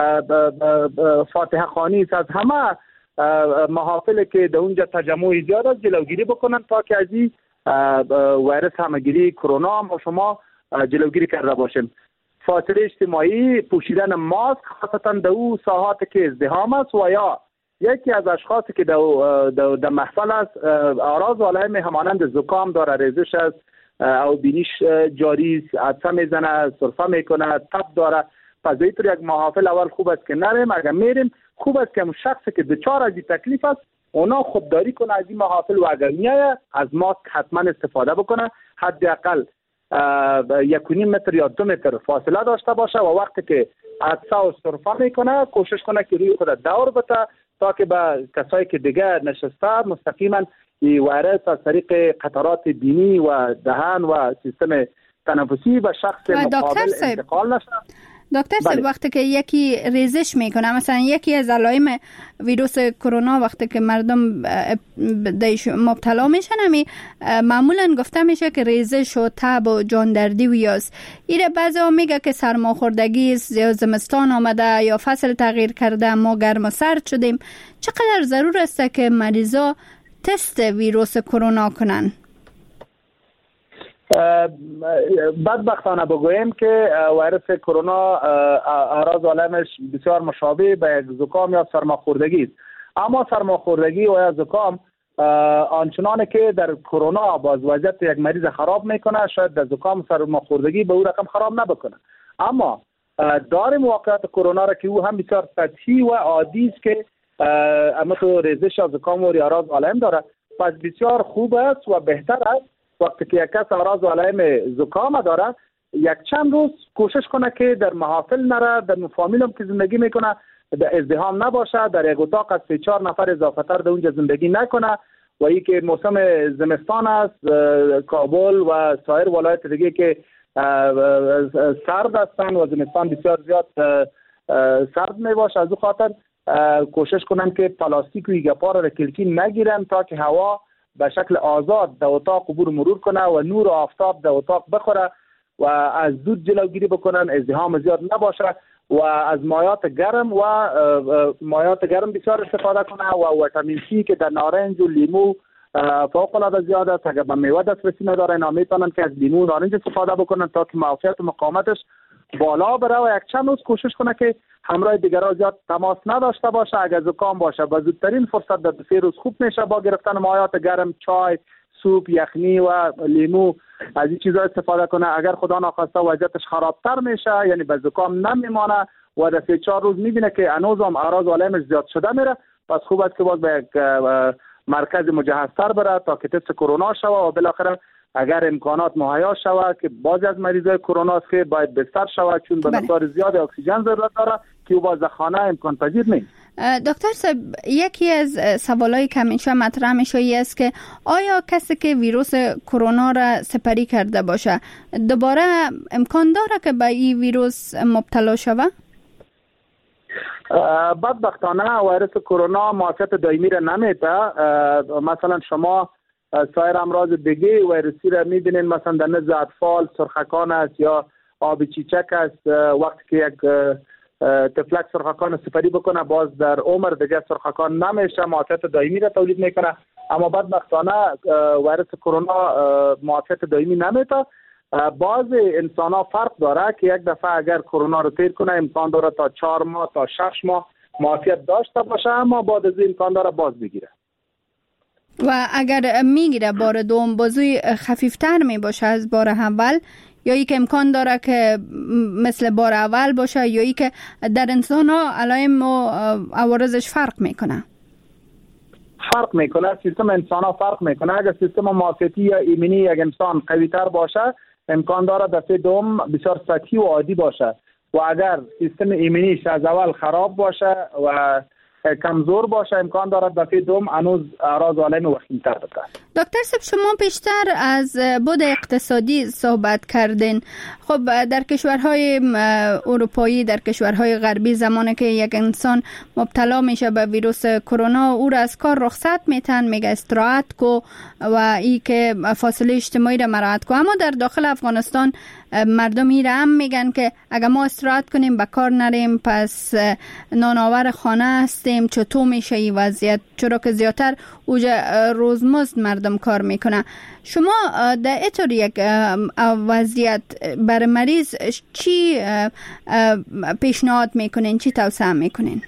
Speaker 9: فاتحه خوانی است، از همه محافل که در اونجا تجمع زیاد است جلوگیری بکنن تا که از این ویروس همگیری کرونا ما شما جلوگیری کرده باشیم. فاصله اجتماعی، پوشیدن ماسک خاصتا در او ساحات که ازدحام است و یا یکی از اشخاصی که در در محفل است آراز و علائم همانند زکام داره، ریزش است او بینیش جاری است، عطسه میزنه، سرفه میکنه، تب داره، پس به طور یک محافل اول خوب است که نریم. اگر میریم خوب است که اون شخصی که دچار از این تکلیف است اونا خودداری کنه از این محافل و اگر میایه از ماسک حتما استفاده بکنه، حداقل یک و نیم متر یا دو متر فاصله داشته باشه و وقتی که عطسه و سرفه میکنه کوشش کنه که روی خود دور بده تا که به کسایی که دیگه نشسته مستقیما این ویروس از طریق قطرات بینی و دهن و سیستم تنفسی به شخص مقابل انتقال نشه.
Speaker 8: دکتر صاحب وقتی که یکی ریزش میکنه، مثلا یکی از علائم ویروس کرونا وقتی که مردم مبتلا میشن همی معمولا گفته میشه که ریزش و تب و جاندردی و یاس. ایره بعضی ها میگه که سرماخوردگی است یا زمستان آمده یا فصل تغییر کرده ما گرم و سرد شدیم. چقدر ضرور است که مریضا تست ویروس کرونا کنن؟
Speaker 9: بدبختانه بگوییم که ویروس کرونا اعراض و علائمش بسیار مشابه به یک زکام یا سرماخوردگی است، اما سرماخوردگی و یا زکام آنچنانه که در کرونا باز وضعیت یک مریض خراب میکنه شاید در زکام و سرماخوردگی به او رقم خراب نبکنه. اما داریم واقعیت کرونا را که او هم بسیار سطحی و عادی است که اما تو ریزش یا زکام و اعراض و علائم داره، پس بسیار خوب است و بهتر است وقتی که یک کس اعراض و علائم زکام داره یک چند روز کوشش کنه که در محافل نره، در فامیل هم که زندگی میکنه در ازدحام نباشه، در یک اتاق از سه چهار نفر اضافه تر در اونجا زندگی نکنه. و ای که موسم زمستان است، کابل و سایر ولایت دیگه که سرد هستند و زمستان بسیار زیاد سرد می باشه، از او خاطر کوشش کنن که پلاستیک و گپا را کلکی نگیرن تا که هوا به شکل آزاد در اتاق عبور مرور کنه و نور آفتاب در اتاق بخوره و از دود جلوگیری بکنن، ازدحام زیاد نباشه و از مایات گرم و مایات گرم بسیار استفاده کنه و ویتامین سی که در نارنج و لیمو فوق العاده زیاد است. اگر به میوه دسترسی نداره اینا میتونن که از لیمو و نارنج استفاده بکنن تا که معافیت و مقاومتش بالا بره و یک چند روز کوشش کنه که همراه دیگران زیاد تماس نداشته باشه. اگر زکام باشه با زودترین فرصت در دو سه روز خوب میشه با گرفتن مایات گرم، چای، سوپ، یخنی و لیمو از این چیزا استفاده کنه. اگر خدا ناخواسته وضعیتش خرابتر میشه، یعنی به زکام نمیمانه و در سه چهار روز میبینه که هنوزم اعراض و علائمش زیاد شده میره، پس خوب است که باز به یک مرکز مجهزتر بره تا که تست کرونا شوه و بالاخره اگر امکانات مهیا شود که بعضی از مریضای کرونا است که باید بستر شود چون به مقدار زیاد اکسیژن ضرورت داره که او باز در خانه امکان پذیر نیست.
Speaker 8: دکتر صاحب، یکی از سوالایی که همیشه مطرح میشه است که آیا کسی که ویروس کرونا را سپری کرده باشه دوباره امکان داره که به این ویروس مبتلا شود؟
Speaker 9: بدبختانه ویروس کرونا معافیت دائمی را نمیده. مثلا شما سایر امراض دیگه ویروسی را میبینین، مثلا در نزد اطفال سرخکان است یا آب چیچک است، وقتی که یک تفلک سرخکان سپری بکنه باز در عمر دیگه سرخکان نمیشه، معافیت دائمی را تولید میکنه. اما بدبختانه ویروس کرونا معافیت دائمی نمیده. بعض انسان ها فرق داره که یک دفعه اگر کرونا رو تیر کنه امکان داره تا چهار ماه تا شش ماه معافیت داشته باشه، اما بعد از این امکان داره باز بگیره.
Speaker 8: و اگر میگیره بار دوم بازوی خفیفتر می باشه از بار اول، یا ای که امکان داره که مثل بار اول باشه، یا ای که در انسان ها علائم و عوارضش فرق میکنه؟
Speaker 9: فرق میکنه. سیستم انسان ها فرق میکنه. اگر سیستم معافیتی یا ایمنی یک انسان قوی تر باشه امکان داره دفعه دوم بسیار سطحی و عادی باشه و اگر سیستم ایمنیش از اول خراب باشه و کمزور باشه امکان دارد دفعه دوم هنوز اعراض و علائم وخیم‌تر بده.
Speaker 8: دکتر صاحب، شما بیشتر از بود اقتصادی صحبت کردین. خب در کشورهای اروپایی، در کشورهای غربی زمانی که یک انسان مبتلا میشه به ویروس کرونا او را از کار رخصت میتن، میگه استراحت کو و ای که فاصله اجتماعی را مراعات کو. اما در داخل افغانستان مردم این هم میگن که اگر ما استراحت کنیم به کار نریم پس نانآور خانه هستیم. چطور میشه این وضعیت؟ چرا که زیادتر اوجا روزمزد مردم کار میکنه. شما در اینطور یک وضعیت بر مریض چی پیشنهاد میکنین، چی توصیه میکنین؟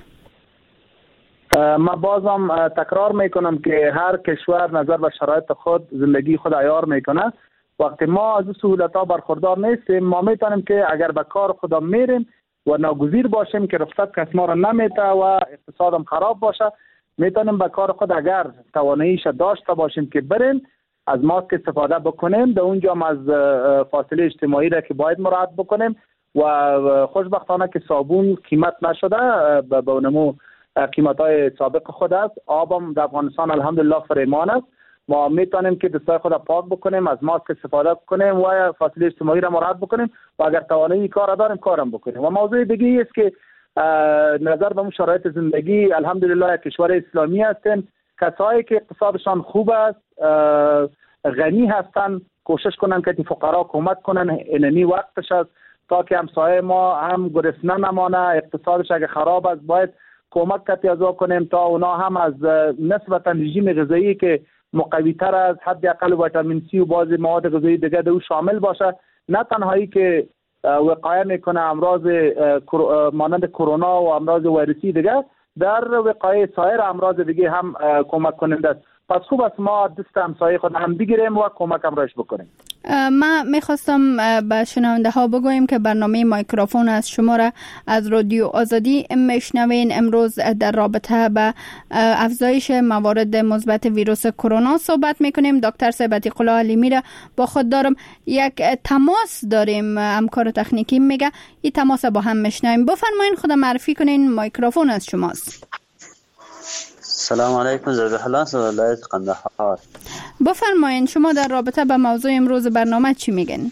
Speaker 9: ما بازم تکرار میکنم که هر کشور نظر به شرایط خود زندگی خود عیار میکنه. وقتی ما از سهولت ها برخوردار نیستیم ما میتونیم که اگر به کار خدا میریم و ناگزیر باشیم که رخصت کس ما را نمیته و اقتصادم خراب باشه، میتونیم به کار خود اگر تواناییش داشته باشیم که بریم از ماسک استفاده بکنیم، در اونجا هم از فاصله اجتماعی را که باید مراعات بکنیم و خوشبختانه که صابون قیمت نشده، به اونمو قیمت های سابق خود است. آبم در افغانستان الحمدلله فریمان است. ما میتونیم که دستای خود پاک بکنیم، از ماسک استفاده بکنیم و فاصله اجتماعی را مراعات بکنیم و اگر توانایی کار داریم کارم بکنیم. و موضوع دیگه است که نظر به شرایط زندگی الحمدلله کشور اسلامی هستیم، کسایی که اقتصادشان خوب است، غنی هستن، کوشش کنن که فقرا کمک کنن. اینمی وقتش است تا که همسایه ما هم گرسنه نمانه، اقتصادش اگه خراب است باید کمک کتیازا کنیم تا اونا هم از نسبتا رژیم غذایی که مقوی‌تر از حداقل ویتامین سی و بعضی مواد غذایی دیگه در او شامل باشه، نه تنهایی که وقایه میکنه امراض مانند کرونا و امراض ویروسی دیگه، در وقایه سایر امراض دیگه هم کمک کننده است. پس خوب است ما دست همسایه خود هم بگیریم و کمک هم راش بکنیم.
Speaker 8: ما میخواستم به شنونده ها بگویم که برنامه مایکروفون از شما را از رادیو آزادی میشنوین. امروز در رابطه به افزایش موارد مثبت ویروس کرونا صحبت میکنیم. دکتر صاحب عتیق‌الله علیمی را با خود دارم. یک تماس داریم، همکار تکنیکی میگه این تماس با هم میشنویم. بفرمایین خود معرفی کنین، مایکروفون از شماست.
Speaker 14: سلام علیکم، ذبیح الله از ولایت قندهار.
Speaker 8: بفرمایین شما در رابطه با موضوع امروز برنامه چی میگن؟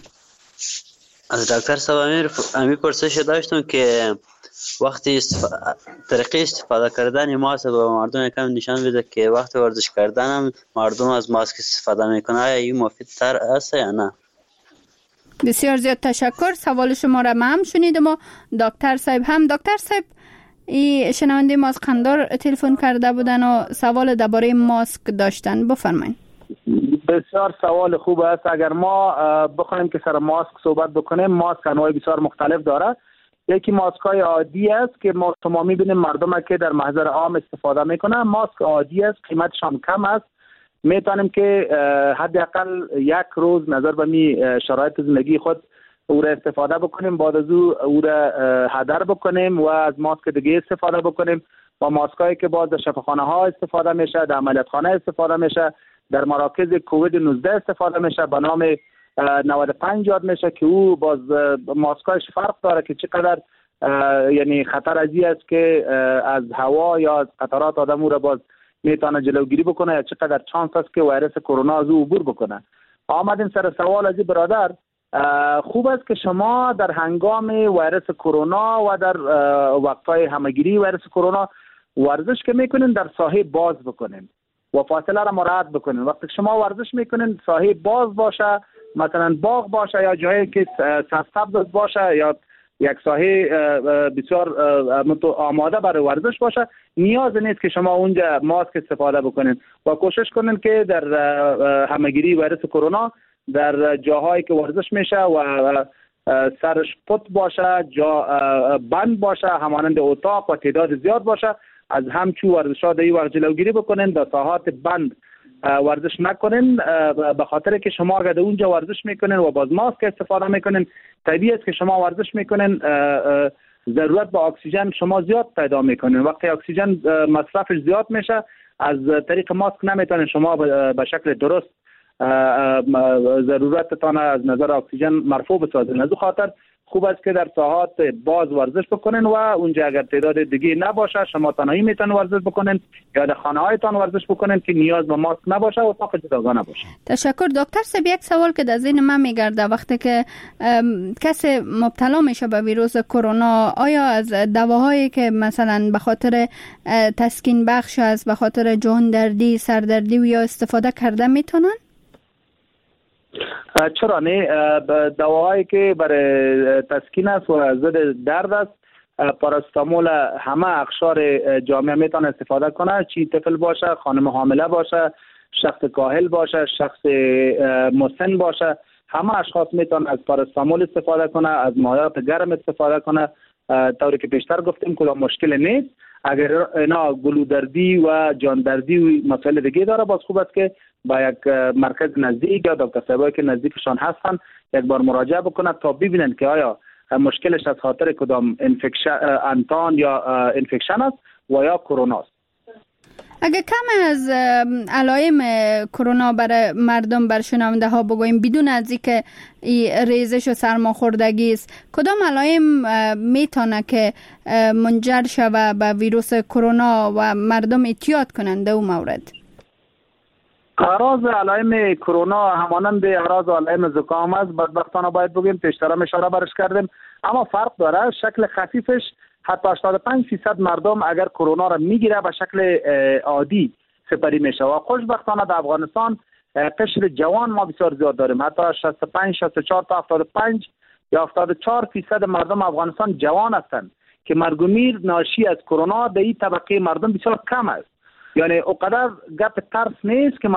Speaker 14: از دکتر صاحب امی پرسش داشتم که وقتی استف... طریقه استفاده کردن ماسک به مردم کم نشان بده که وقتی ورزش کردن هم مردم از ماسک استفاده میکنه، آیا این مفید تر است یا نه؟
Speaker 8: بسیار زیاد تشکر. سوال شما را ما هم شنیدم و دکتر صاحب هم. دکتر صاحب ای شنونده ما از قندهار تلفن کرده بودن و سوال درباره ماسک داشتن. بفرمایید.
Speaker 9: بسیار سوال خوب است. اگر ما بخوایم که سر ماسک صحبت بکنیم، ماسک انواع بسیار مختلف داره. یکی ماسک های عادی است که ما شما میبینیم مردم که در محضر عام استفاده میکنن. ماسک عادی است، قیمتش هم کم است. میتونیم که حداقل یک روز نظر به می شرایط زندگی خود او را استفاده بکنیم، بعد از او او را هدر بکنیم و از ماسک دیگه استفاده بکنیم. و ماسک هایی که باز در شفاخانه ها استفاده میشه، در عملیات خانه استفاده میشه، در مراکز کووید نوزده استفاده میشه، به نام نود و پنج یاد میشه که او باز ماسک هایش فرق داره که چقدر یعنی خطر ازی است که از هوا یا از قطرات آدم او را باز میتونه جلوگیری بکنه یا چقدر چانس است که ویروس کرونا از او عبور بکنه. آمدیم سر سوال از برادر. خوب است که شما در هنگام ویروس کرونا و در وقتهای همگیری ویروس کرونا ورزش که میکنین در ساحه باز بکنین و فاصله را مراعات بکنین. وقتی شما ورزش میکنین ساحه باز باشه، مثلا باغ باشه یا جایی که سبز باشه یا یک ساحه بسیار آماده برای ورزش باشه، نیاز نیست که شما اونجا ماسک استفاده بکنین و کوشش کنین که در همگیری ویروس کرونا در جاهایی که ورزش میشه و سرش پت باشه، جا بند باشه، همانند اتاق و تعداد زیاد باشه، از همچون ورزش ها در این وقت جلوگیری بکنین. در ساحات بند ورزش نکنین، به خاطر که شما اگر در اونجا ورزش میکنین و باز ماسک استفاده میکنین، طبیعی است که شما ورزش میکنین ضرورت به اکسیژن شما زیاد پیدا میکنین. وقتی اکسیژن مصرفش زیاد میشه، از طریق ماسک نمیتونین شما به شکل درست ضرورتتان از نظر اکسیژن مرفوع بسازین. از خاطر خوب است که در ساحات باز ورزش بکنین و اونجا اگر تعداد دیگه نباشه شما تنهایی میتونین ورزش بکنین یا در خانه هایتان ورزش بکنین که نیاز به ماسک نباشه و اتاق جداگانه باشه.
Speaker 8: تشکر. دکتر صاحب یک سوال که در ذهن من میگرده، وقتی که کسی مبتلا میشه به ویروس کرونا، آیا از دواهایی که مثلا به خاطر تسکین بخش است، به خاطر جان دردی، سردردی و یا استفاده کرده میتونن؟
Speaker 9: چرا نه؟ دواهایی که برای تسکین است و ضد درد است، پاراستامول همه اقشار جامعه میتونه استفاده کنه، چی طفل باشه، خانم حامله باشه، شخص کاهل باشه، شخص مسن باشه، همه اشخاص میتونه از پاراستامول استفاده کنه، از مایعات گرم استفاده کنه. طوری که پیشتر گفتیم کلا مشکل نیست. اگر اینا گلودردی و جاندردی و مسائل دیگه داره، باز خوب است که با یک مرکز نزدیک یا دکتر صاحبایی که نزدیکشان هستن یک بار مراجعه بکنند تا ببینن که آیا مشکلش از خاطر کدام انفکشن انتان یا انفکشن است و یا کرونا است.
Speaker 8: اگه کم از علائم کرونا برای مردم، بر شنونده ها بگویم بدون از اینکه ریزش و سرماخوردگی است، کدام علائم میتونه که منجر شود به ویروس کرونا و مردم احتیاط کنند در اون مورد؟
Speaker 9: اعراض علائم کرونا همانند اعراض علائم زکام است. بدبختانه باید بگیم، پیشتر هم اشاره برش کردیم، اما فرق داره. شکل خفیفش حتی هشتاد و پنج درصد مردم اگر کرونا را میگیره به شکل عادی سپری میشه و خوشبختانه در افغانستان قشر جوان ما بسیار زیاد داریم. حتی شصت و پنج شصت و چهار تا هفتاد و پنج یا هفتاد و چهار درصد مردم افغانستان جوان هستند که مرگ و میر ناشی از کرونا در این طبقه مردم بسیار کم است. یعنی اوقدر گپ ترس نیست که